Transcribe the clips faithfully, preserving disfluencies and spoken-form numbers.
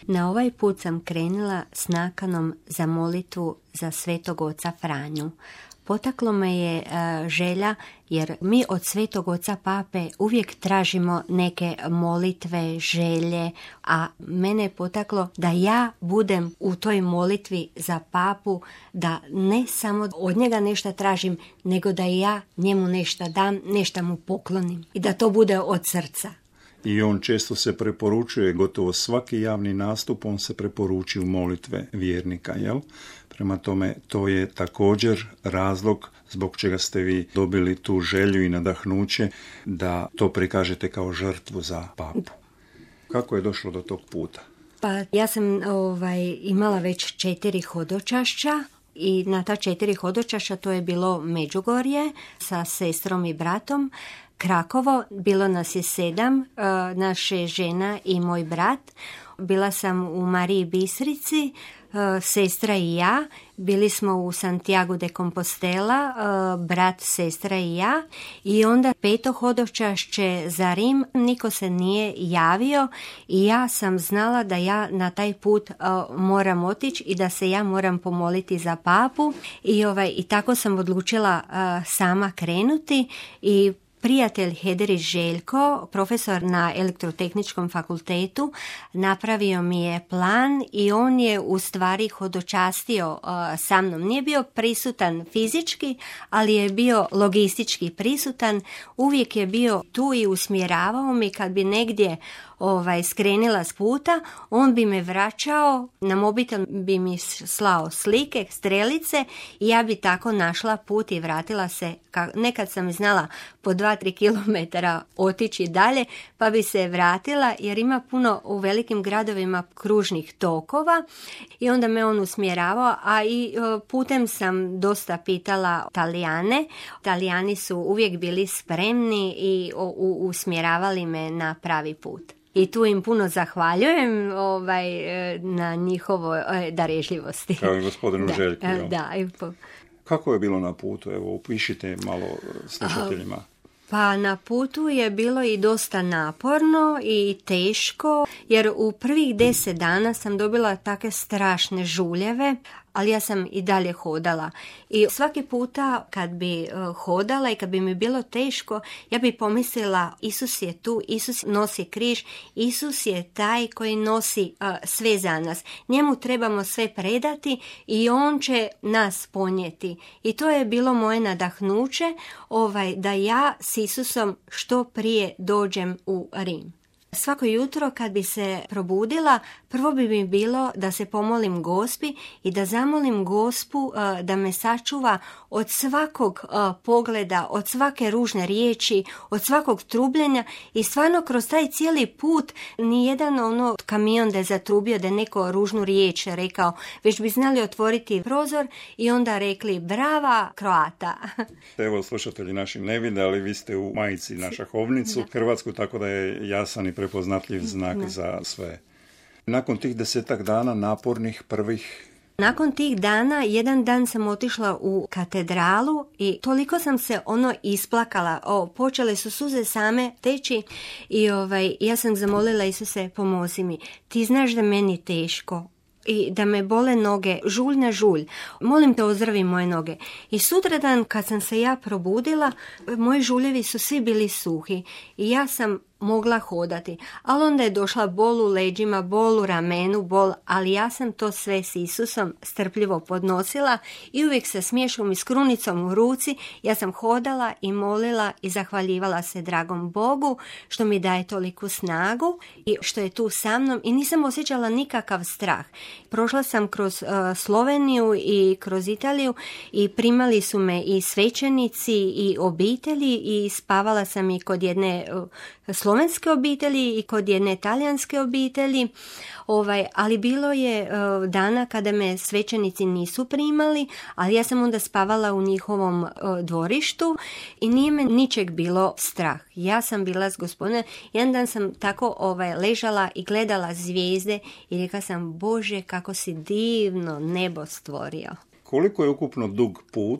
Na ovaj put sam krenula s nakanom za molitvu za Svetog oca Franju. Potaklo me je uh, želja, jer mi od Svetog oca Pape uvijek tražimo neke molitve, želje, a mene je potaklo da ja budem u toj molitvi za Papu, da ne samo od njega nešto tražim, nego da i ja njemu nešto dam, nešto mu poklonim i da to bude od srca. I on često se preporučuje, gotovo svaki javni nastup, on se preporuči u molitve vjernika, jel? Prema tome, to je također razlog zbog čega ste vi dobili tu želju i nadahnuće da to prikažete kao žrtvu za Papu. Kako je došlo do tog puta? Pa ja sam ovaj, imala već četiri hodočašća i na ta četiri hodočašća to je bilo Međugorje sa sestrom i bratom, Krakovo, bilo nas je sedam, naše žena i moj brat. Bila sam u Mariji Bistrici, sestra i ja. Bili smo u Santiago de Compostela, brat, sestra i ja. I onda peto hodočašće za Rim, niko se nije javio i ja sam znala da ja na taj put moram otići i da se ja moram pomoliti za Papu. I, ovaj, i tako sam odlučila sama krenuti i prijatelj Hederić Željko, profesor na elektrotehničkom fakultetu, napravio mi je plan i on je u stvari hodočastio uh, sa mnom. Nije bio prisutan fizički, ali je bio logistički prisutan. Uvijek je bio tu i usmjeravao mi kad bi negdje ovaj, skrenila s puta, on bi me vraćao, na mobitel bi mi slao slike, strelice i ja bi tako našla put i vratila se. Nekad sam znala po dva tri kilometara otići dalje, pa bi se vratila jer ima puno u velikim gradovima kružnih tokova i onda me on usmjeravao, a i putem sam dosta pitala Talijane. Talijani su uvijek bili spremni i usmjeravali me na pravi put. I tu im puno zahvaljujem ovaj, na njihovoj darežljivosti. Kao i gospodinu da, Željku. Jel? Da, i po... Kako je bilo na putu? Evo, upišite malo slušateljima. Pa na putu je bilo i dosta naporno i teško, jer u prvih deset dana sam dobila takve strašne žuljeve, ali ja sam i dalje hodala. I svaki puta kad bi hodala i kad bi mi bilo teško, ja bi pomislila Isus je tu, Isus nosi križ, Isus je taj koji nosi uh, sve za nas. Njemu trebamo sve predati i on će nas ponijeti. I to je bilo moje nadahnuće, ovaj, da ja s Isusom što prije dođem u Rim. Svako jutro kad bi se probudila, prvo bi mi bilo da se pomolim Gospi i da zamolim Gospu uh, da me sačuva od svakog uh, pogleda, od svake ružne riječi, od svakog trubljenja i stvarno kroz taj cijeli put nijedan ono kamion da je zatrubio da je neko ružnu riječ rekao, već bi znali otvoriti prozor i onda rekli brava Kroata. Evo slušatelji naši ne vide, ali vi ste u majici na šahovnicu da. Hrvatsku, tako da je jasan i prepoznatljiv znak da. Za sve. Nakon tih desetak dana napornih prvih... Nakon tih dana, jedan dan sam otišla u katedralu i toliko sam se ono isplakala. O, počele su suze same teći i ovaj, ja sam zamolila Isuse, pomozi mi. Ti znaš da meni teško i da me bole noge, žulj na žulj. Molim te, ozdravi moje noge. I sutradan kad sam se ja probudila, moji žuljevi su svi bili suhi i ja sam mogla hodati, ali onda je došla bol u leđima, bol u ramenu, bol, ali ja sam to sve s Isusom strpljivo podnosila i uvijek sa smiješom i s krunicom u ruci ja sam hodala i molila i zahvaljivala se dragom Bogu što mi daje toliku snagu i što je tu sa mnom i nisam osjećala nikakav strah. Prošla sam kroz uh, Sloveniju i kroz Italiju i primali su me i svećenici i obitelji i spavala sam i kod jedne uh, slovenske obitelji i kod jedne talijanske obitelji, ovaj, ali bilo je uh, dana kada me svećenici nisu primali, ali ja sam onda spavala u njihovom uh, dvorištu i nije me ničeg bilo strah. Ja sam bila s gospodinom, jedan dan sam tako ovaj, ležala i gledala zvijezde i rekla sam, Bože, kako si divno nebo stvorio. Koliko je ukupno dug put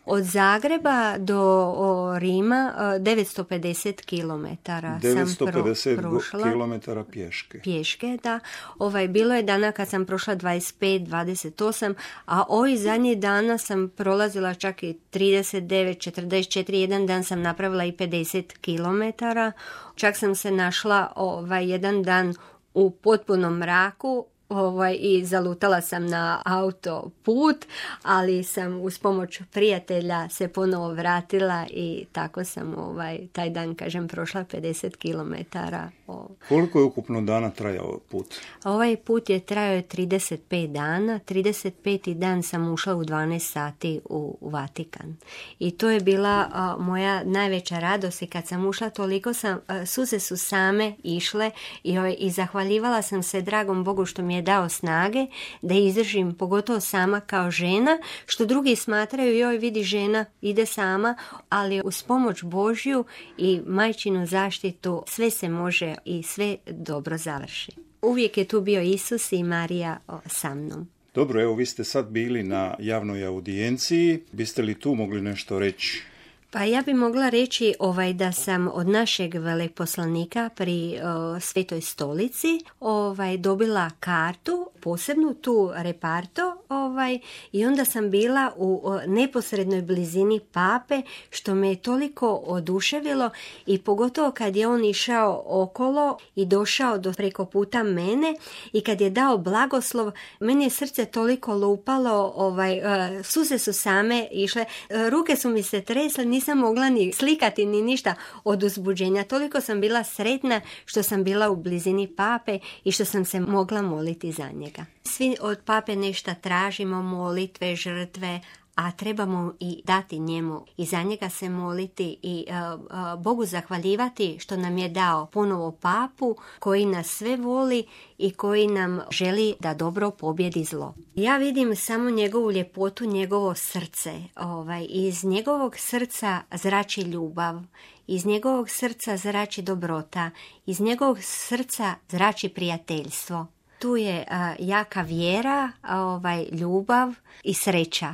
Od Zagreba do o, Rima devetsto pedeset kilometara devetsto pedeset sam pro, prošla. kilometara pješke. Pješke, da. Ovaj, bilo je dana kad sam prošla dvadeset pet dvadeset osam, a ovih zadnjih dana sam prolazila čak i trideset devet četrdeset četiri, jedan dan sam napravila i pedeset kilometara. Čak sam se našla ovaj, jedan dan u potpunom mraku, Ovaj, i zalutala sam na autoput, ali sam uz pomoć prijatelja se ponovo vratila i tako sam ovaj, taj dan, kažem, prošla pedeset kilometara. Koliko je ukupno dana trajao put? Ovaj put je trajao trideset pet dana. trideset peti dan sam ušla u dvanaest sati u, u Vatikan. I to je bila a, moja najveća radost i kad sam ušla toliko sam, a, suze su same išle i, ovaj, i zahvaljivala sam se dragom Bogu što mi je dao snage da izdržim, pogotovo sama kao žena, što drugi smatraju, joj vidi žena ide sama, ali uz pomoć Božju i majčinu zaštitu sve se može i sve dobro završi. Uvijek je tu bio Isus i Marija o, sa mnom. Dobro, evo vi ste sad bili na javnoj audijenciji, biste li tu mogli nešto reći? Pa ja bi mogla reći ovaj, da sam od našeg veleposlanika pri o, Svetoj stolici ovaj, dobila kartu, posebnu tu reparto, ovaj, i onda sam bila u o, neposrednoj blizini pape, što me je toliko oduševilo i pogotovo kad je on išao okolo i došao do preko puta mene i kad je dao blagoslov, meni je srce toliko lupalo, ovaj, o, suze su same išle, o, ruke su mi se tresle, nisam mogla ni slikati ni ništa od uzbuđenja. Toliko sam bila sretna što sam bila u blizini pape i što sam se mogla moliti za njega. Svi od pape nešto tražimo, molitve, žrtve, a trebamo i dati njemu i za njega se moliti i uh, uh, Bogu zahvaljivati što nam je dao ponovo papu koji nas sve voli i koji nam želi da dobro pobjedi zlo. Ja vidim samo njegovu ljepotu, njegovo srce. Ovaj, iz njegovog srca zrači ljubav, iz njegovog srca zrači dobrota, iz njegovog srca zrači prijateljstvo. Tu je uh, jaka vjera, ovaj, ljubav i sreća.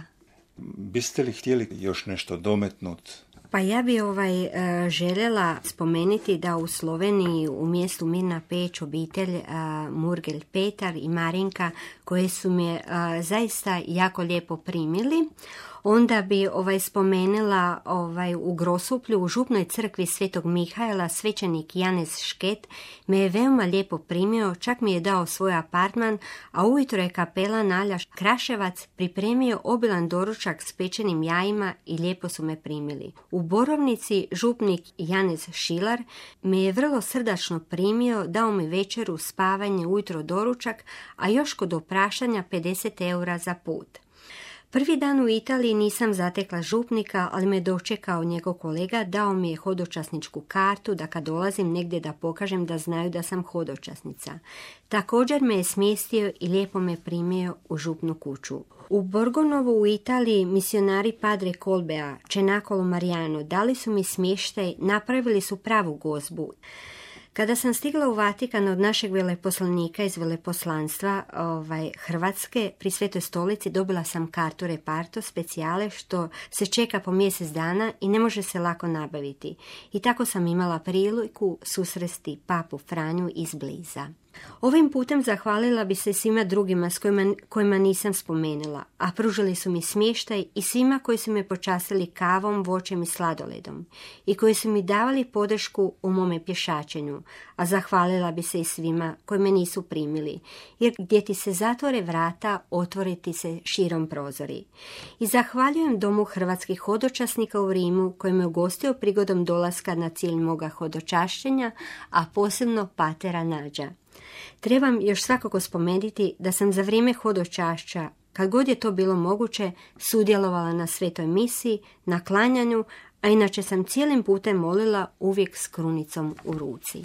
Biste li htjeli još nešto dometnut? Pa ja bi ovaj, željela spomenuti da u Sloveniji u mjestu Mirna Peć obitelj Murgel Petar i Marinka koje su me zaista jako lijepo primili. Onda bi ovaj, spomenula ovaj, u Grosuplju u župnoj crkvi Svetog Mihajla svećenik Janez Šket me je veoma lijepo primio, čak mi je dao svoj apartman, a ujutro je kapela Alja Kraševac pripremio obilan doručak s pečenim jajima i lijepo su me primili. U Borovnici župnik Janez Šilar me je vrlo srdačno primio, dao mi večeru, spavanje, ujutro doručak, a još kod opraštanja pedeset eura za put. Prvi dan u Italiji nisam zatekla župnika, ali me dočekao njegov kolega, dao mi je hodočasničku kartu da kad dolazim negdje da pokažem da znaju da sam hodočasnica. Također me je smjestio i lijepo me primio u župnu kuću. U Borgonovu u Italiji misionari Padre Kolbea, Cenacolo Marijano, dali su mi smještaj, napravili su pravu gozbu. Kada sam stigla u Vatikan od našeg veleposlanika iz veleposlanstva ovaj, Hrvatske pri Svetoj stolici dobila sam kartu reparto specijale što se čeka po mjesec dana i ne može se lako nabaviti. I tako sam imala priliku susresti papu Franju izbliza. Ovim putem zahvalila bi se svima drugima s kojima, kojima nisam spomenula, a pružili su mi smještaj i svima koji su me počastili kavom, voćem i sladoledom i koji su mi davali podršku u mome pješačenju, a zahvalila bi se i svima koji me nisu primili, jer gdje ti se zatvore vrata, otvore ti se širom prozori. I zahvaljujem Domu hrvatskih hodočasnika u Rimu koji me ugostio prigodom dolaska na cilj moga hodočašćenja, a posebno patera Nađa. Trebam još svakako spomenuti da sam za vrijeme hodočašća, kad god je to bilo moguće, sudjelovala na svetoj misiji, na klanjanju, a inače sam cijelim putem molila uvijek s krunicom u ruci.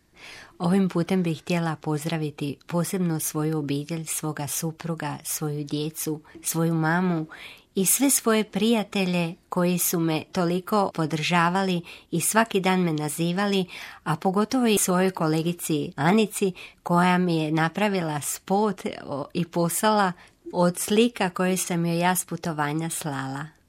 Ovim putem bih htjela pozdraviti posebno svoju obitelj, svoga supruga, svoju djecu, svoju mamu i sve svoje prijatelje koji su me toliko podržavali i svaki dan me nazivali, a pogotovo i svojoj kolegici Anici koja mi je napravila spot i poslala od slika koje sam joj ja s putovanja slala.